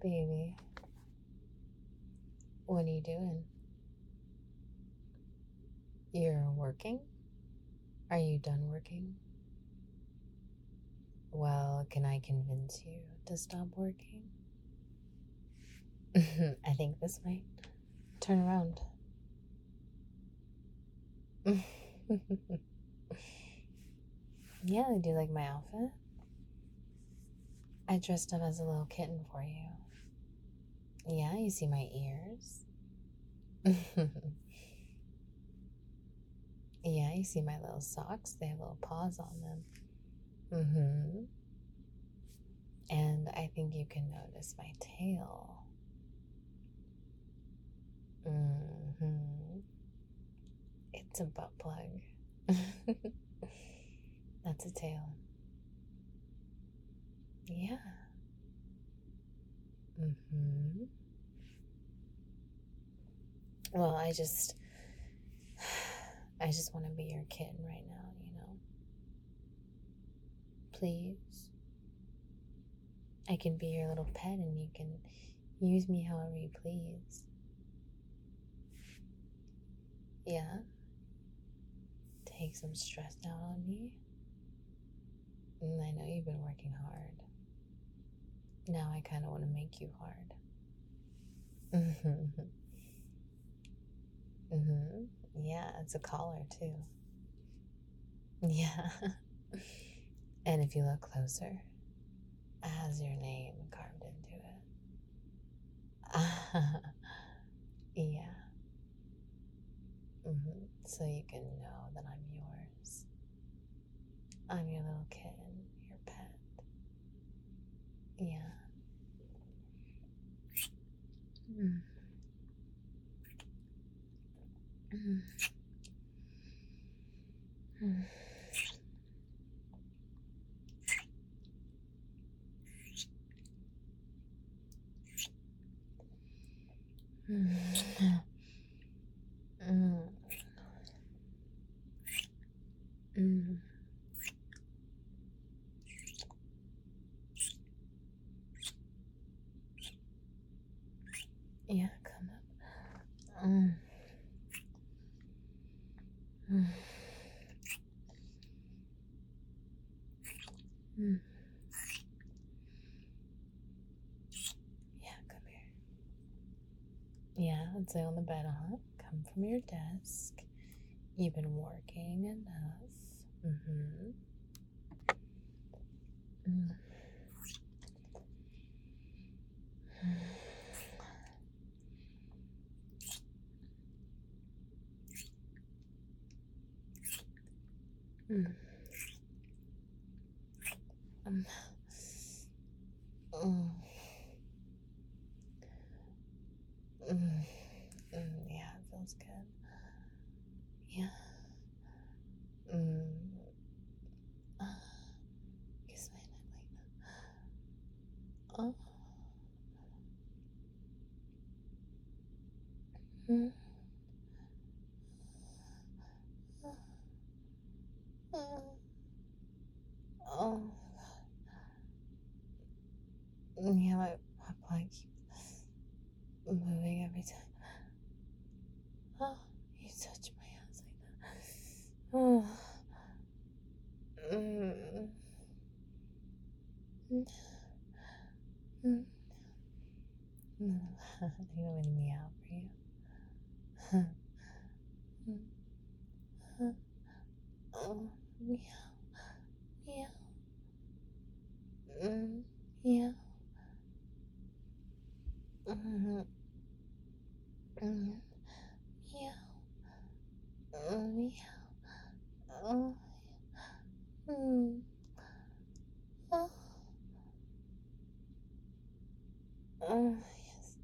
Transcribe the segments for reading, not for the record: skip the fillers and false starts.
baby. What are you doing? You're working? Are you done working? Well, can I convince you to stop working? I think this might turn around. Yeah, do you like my outfit? I dressed up as a little kitten for you. Yeah, you see my ears? Yeah, you see my little socks? They have little paws on them. And I think you can notice my tail. It's a butt plug. That's a tail. Yeah. Well, I just want to be your kitten right now, Please. I can be your little pet and you can use me however you please. Yeah? Take some stress out on me. And I know you've been working hard. Now I kind of want to make you hard. Yeah, it's a collar too. Yeah. And if you look closer, it has your name carved into it. Yeah. So you can know that I'm yours. I'm your little kitten, your pet. Yeah. Yeah, come up. Yeah, come here. Yeah, let's lay on the bed, huh? Come from your desk. You've been working enough. Um, mm, yeah, it feels good. Yeah. Uh, kiss my neck like that. Oh. Mm, oh. Yeah, my plug keeps moving every time. Oh, you touch my hands like that. Oh. Mm. Mm. Mm. You want me to meow for you? Oh, meow, meow, meow, meow, meow, meow. Oh, oh, oh, yes.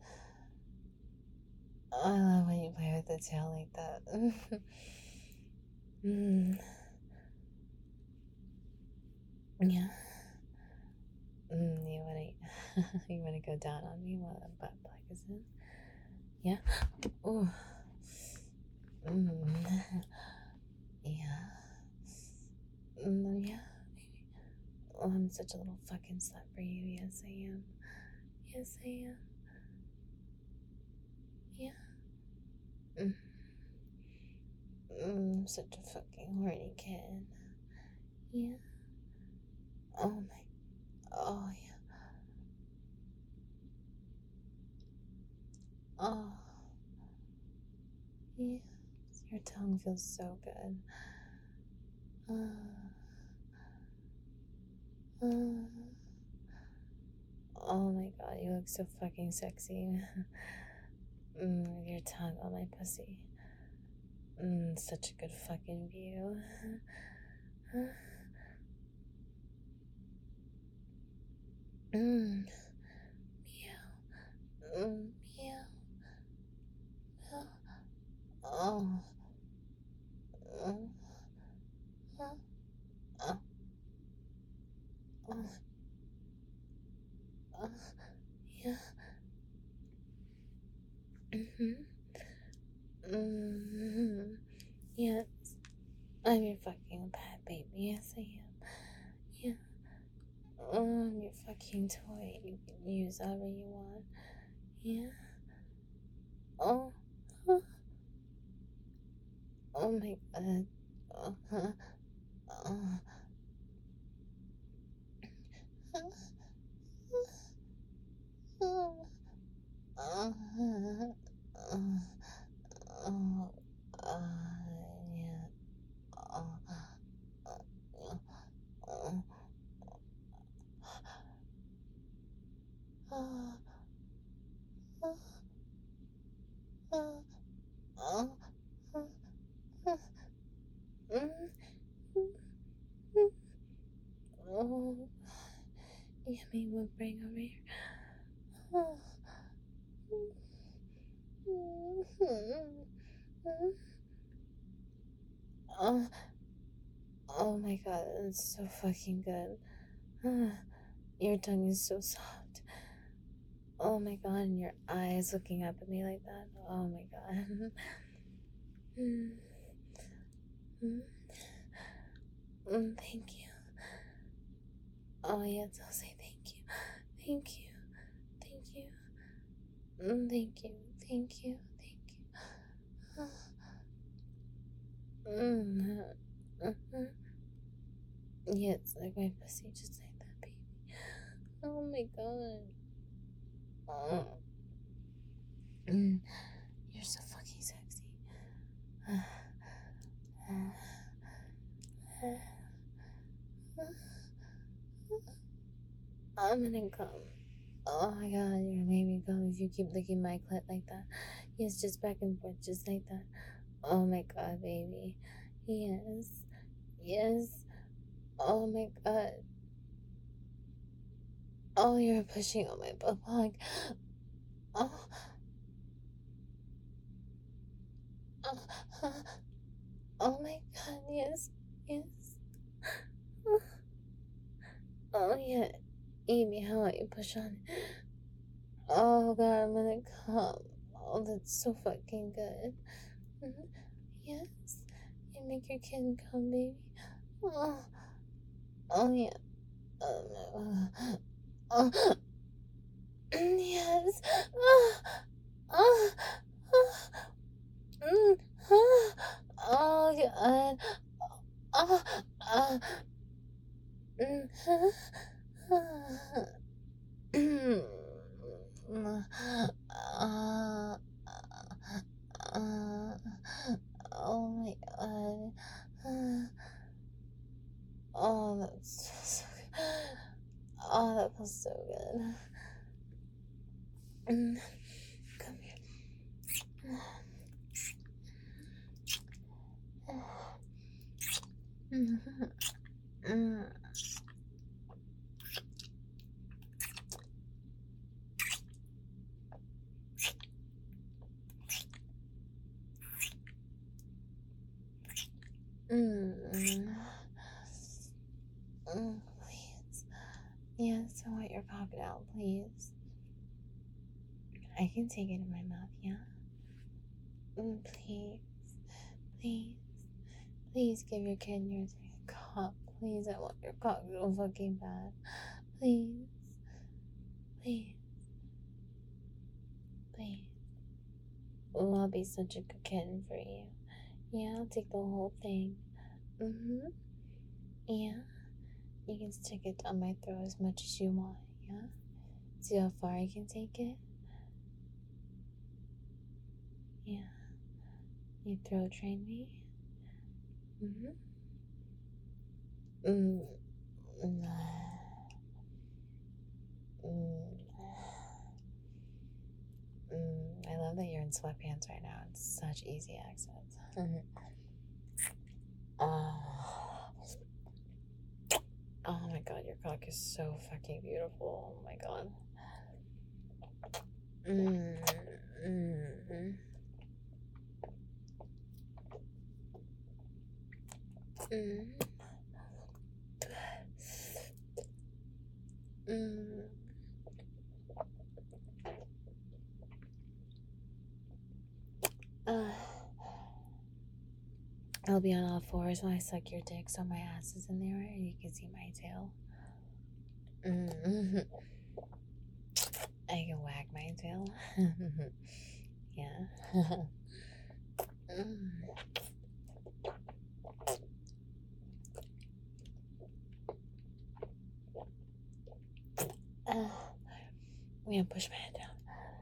I love when you play with the tail like that. Yeah. You wanna you wanna go down on me while the butt plug is in? Yeah. Oh. Yeah. Yeah. Oh, I'm such a little fucking slut for you. Yes, I am. Yes, I am. Yeah. Mm. I'm such a fucking horny kid. Yeah. Oh my. Oh yeah. Oh. Yes. Your tongue feels so good. Oh my god, you look so fucking sexy. Your tongue on my pussy. Such a good fucking view. Meow. Meow. Oh. Oh. Oh. Oh. Oh. Yeah. Mm-hmm. Mm-hmm. Yes. I'm your fucking pet baby. Yes, I am. Yeah. I'm your fucking toy. You can use however you want. Yeah. Oh. Oh, oh my god. Oh. Oh. Oh. Oh. Oh. Oh. Yeah. Oh. Oh. Oh. Oh. Oh. Oh. Yummy will bring over here. Oh. Oh. Oh my god, it's so fucking good. Your tongue is so soft. Oh my god, and your eyes looking up at me like that. Oh my god. Mm, mm, thank you. Oh yes, I'll say thank you. Thank you. Thank you. Thank you. Thank you. Thank you. Mm, yes, like my pussy, just like that, baby. Oh my god. Oh. You're so fucking sexy. I'm gonna come. Oh my god, you're making me come if you keep licking my clit like that. Yes, just back and forth, just like that. Oh my god, baby. Yes. Yes. Oh my god. Oh, you're pushing on my butt plug. Oh, oh, oh my god, yes. Yes. Oh yeah. Eat me how you push on it. Oh god, I'm gonna come. Oh, that's so fucking good. Yes. You make your kid come, baby. Oh, oh yeah. Oh, yes. Oh, oh, oh, oh god. Oh, oh, mm, uh, uh, oh my god. Oh, that's so good. Oh, that feels so good. Come here. Please. Yes, I want your cock out, please. I can take it in my mouth, yeah? Please. Please. Please give your kid your cock. Please, I want your cock so fucking bad. Please. Please. Please. Oh, I'll be such a good kitten for you. Yeah, I'll take the whole thing. Mm-hmm. Yeah. You can stick it down my throat as much as you want, yeah? See how far I can take it? Yeah. You throat train me? Mm-hmm. Mm. Mm. I love that you're in sweatpants right now. It's such easy access. Oh. Oh my god, your cock is so fucking beautiful. Oh my god. Mm, mm, mm, mm. Uh, I'll be on all fours while I suck your dick so my ass is in there and you can see my tail. Mm. I can wag my tail. Yeah. Mm. I'm gonna push my head down.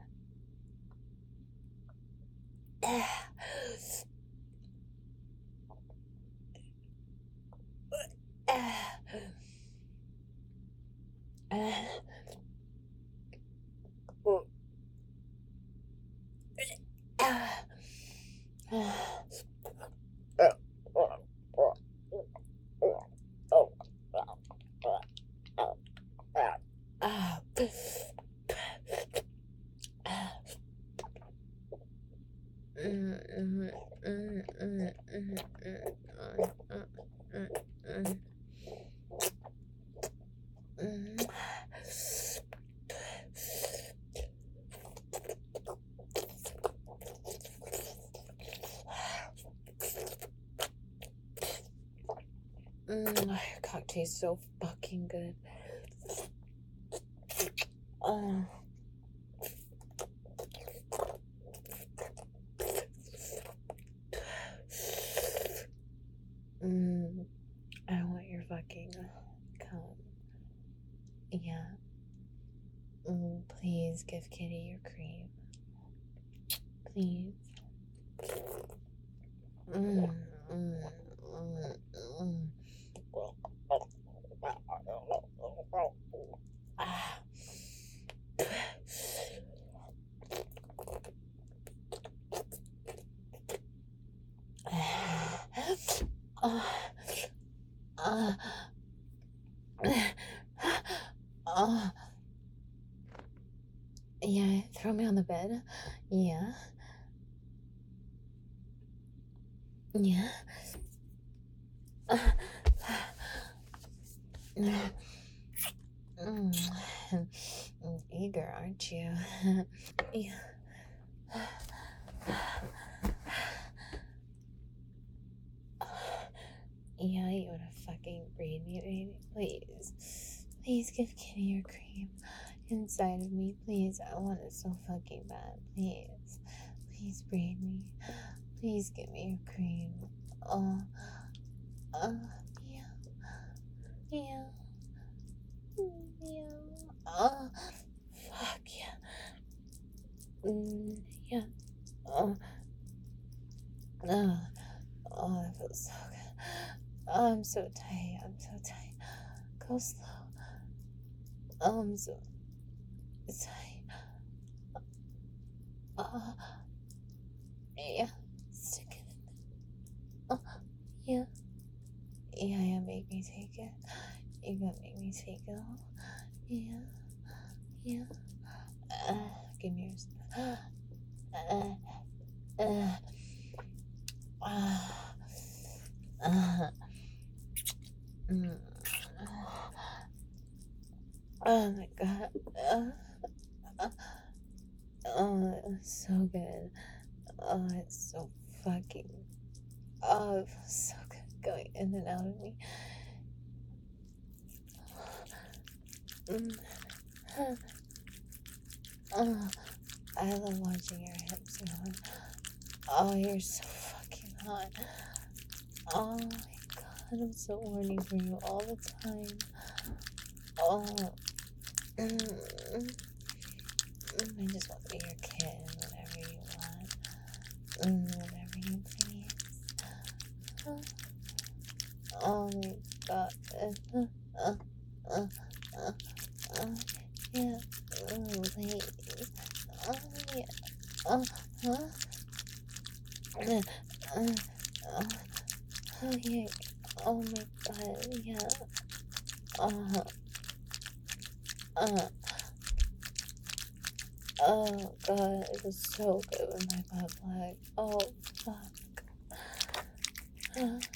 Your cock tastes so fucking good. I want your fucking cum. Yeah. Please give Kitty your cream. Please. Ah. Yeah, throw me on the bed. Yeah. Yeah. Eager, aren't you? Yeah. Yeah, you wanna fucking breed me, baby? Please. Please give Kitty your cream inside of me. Please. I want it so fucking bad. Please. Please breed me. Please give me your cream. Oh. Yeah. Yeah. Yeah. Oh. Fuck yeah. Yeah. Oh. Oh, that feels so good. Oh, I'm so tight. I'm so tight. Go slow. I'm so tight. Yeah. Stick it in there. Yeah. Yeah, make me take it. You gotta make me take it all. Yeah. Yeah. Give me yours. Uh, uh, mm. Oh my god. Oh, it's so good. Oh, it's so fucking. Oh, it feels so good going in and out of me. I love watching your hips move. Oh, you're so fucking hot. Oh my god, I'm so horny for you all the time. Oh, I just want to be your kid, whatever you want. Whatever you please. Oh my god. Uh, uh, uh, yeah. Please. Oh yeah. Huh? Oh yeah. Oh my god. Yeah. Uh, uh, oh god. It was so good with my butt plug. Oh fuck. Uh,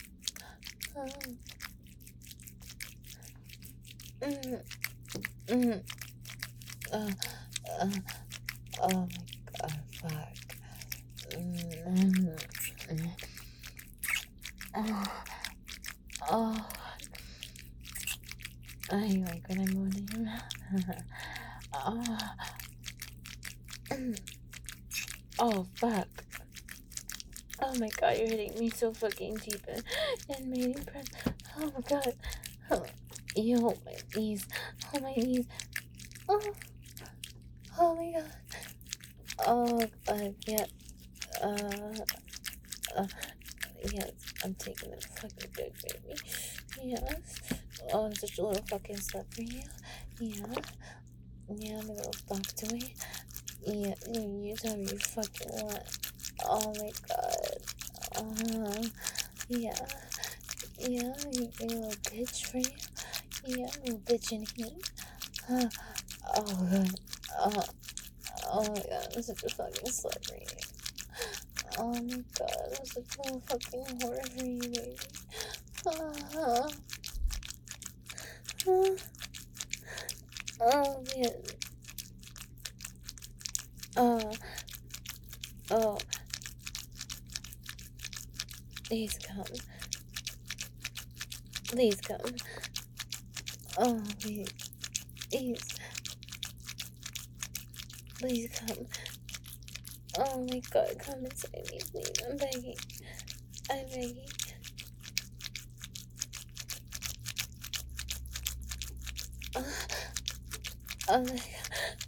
mm, mm, uh, uh, oh my god. Fuck. Mm, oh, oh. You like when I'm moaning in your mouth? Oh. Oh, fuck. Oh my god, you're hitting me so fucking deep and making press. Oh my god. Oh, you hold my knees. Hold my knees. Oh, oh my god. Oh god, yeah. Uh, yes, I'm taking a fucking dick, baby. Yes. Oh, I'm such a little fucking slut for you. Yeah. Yeah, I'm a little fuck toy. Yeah, you tell me you fucking want. Oh my god. Yeah. Yeah, you little bitch for you. Yeah, little bitch in heat. Oh god. Oh my god, I'm such a fucking slut for you. Oh my god, I'm such a little fucking whore for you, baby. Oh man. Oh, please come. Please come. Oh, please. Please. Please come. Oh my god, come inside me, please. I'm begging. I'm begging. Oh my god.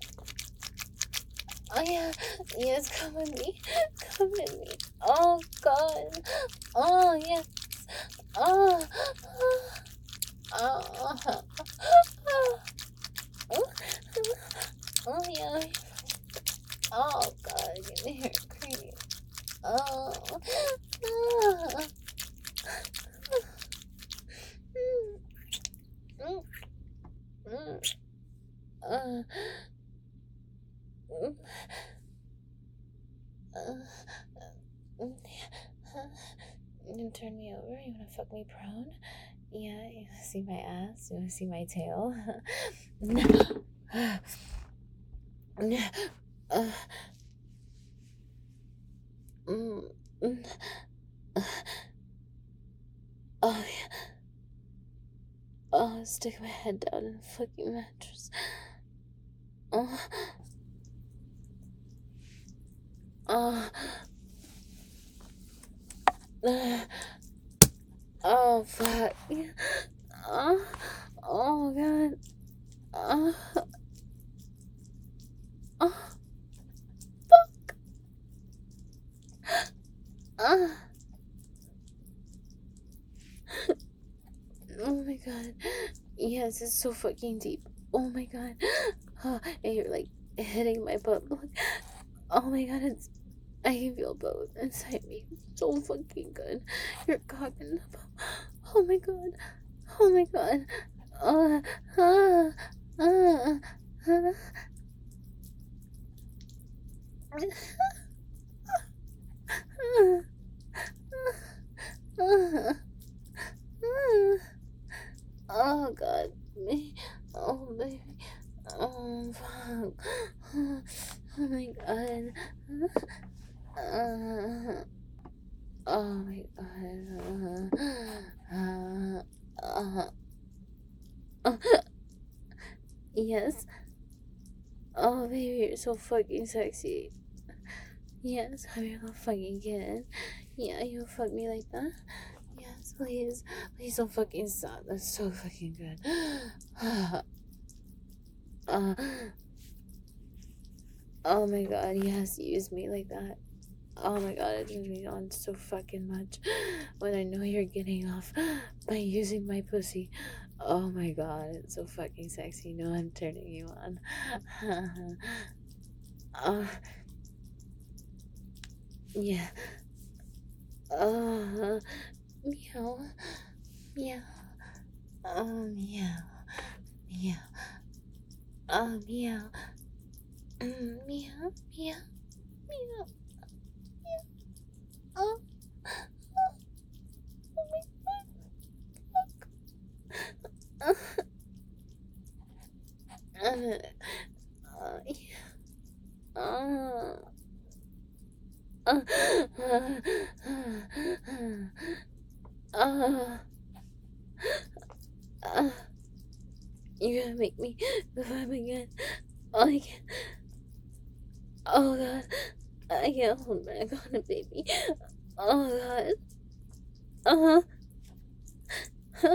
Oh yeah. Yes, come with me. Come with me. Oh god. Oh yes. Oh. Oh. Oh. Oh yeah. Oh god, get me here, cream. Oh. Uh, you turn me over? You wanna fuck me prone? Yeah, you wanna see my ass? You wanna see my tail? uh, mm, mm, oh yeah. Oh, stick my head down in a fucking mattress. Oh, oh, oh, fuck. Oh, oh god. Oh, oh, fuck. Oh, oh my god. Yes, it's so fucking deep. Oh my god. Oh, and you're like hitting my butt. Oh my god, I can feel both inside me. So fucking good. You're cocking up. Oh my god. Oh my god. Uh, uh, uh, uh, oh god, me. Oh baby. Oh fuck. Oh my god. Oh my god. Uh, yes. Oh, baby, you're so fucking sexy. Yes, I'm your little fucking kid. Yeah, you fuck me like that? Yes, please. Please don't fucking stop. That's so fucking good. uh, oh my god, yes, use me like that. Oh my god, it turns me on so fucking much when I know you're getting off by using my pussy. Oh my god, it's so fucking sexy. No, I'm turning you on. uh, yeah. Meow. Meow. Meow. Meow. Meow. Meow. Meow. Meow. Oh, oh my god. Yeah. Uh, uh, uh, you're gonna make me vibe again. Oh, I can't. Oh god. I can't hold back on it, baby. Oh god. Uh huh.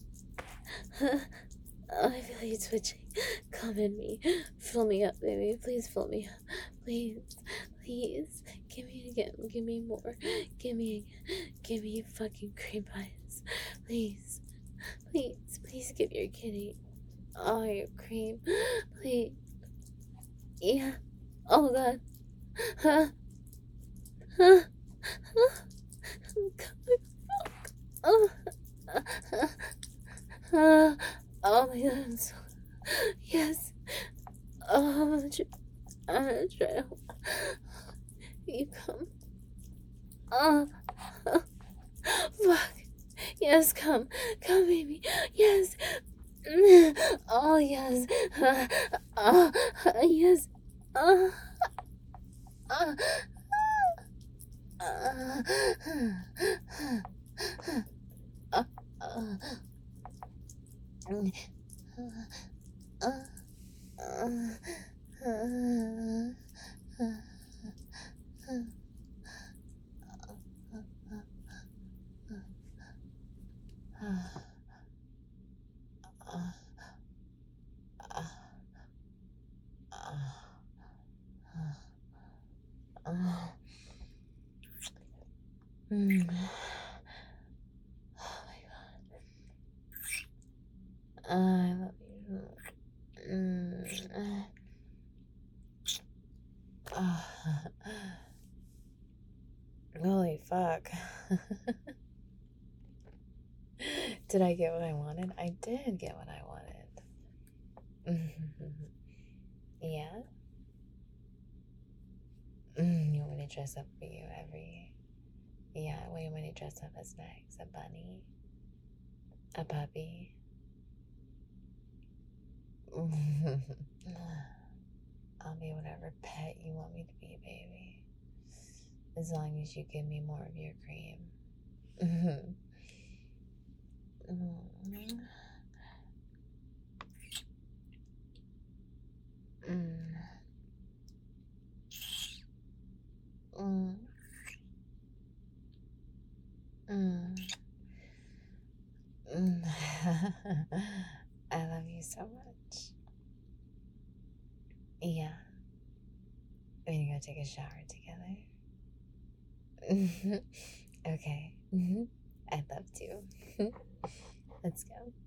I feel like it's twitching. Come in me. Fill me up, baby. Please fill me up. Please. Please. Give me more. Give me fucking cream pies. Please. Please. Please give your kitty all your cream. Please. Yeah. Oh god. Huh. Huh. Huh. Oh. Oh my god. I'm so... Yes. Oh, I'm gonna try to... You come. Oh. Fuck. Yes, come. Come, baby. Yes. Oh, yes. Yes. Uh, uh, uh, uh, Oh my god. I love you. Holy fuck. Did I get what I wanted? I did get what I wanted. Yeah? You want me to dress up for you every... Yeah, what do you want me to dress up as next? A bunny? A puppy? I'll be whatever pet you want me to be, baby. As long as you give me more of your cream. I love you so much. Yeah. We're gonna go take a shower together. Okay. I'd love to. Let's go.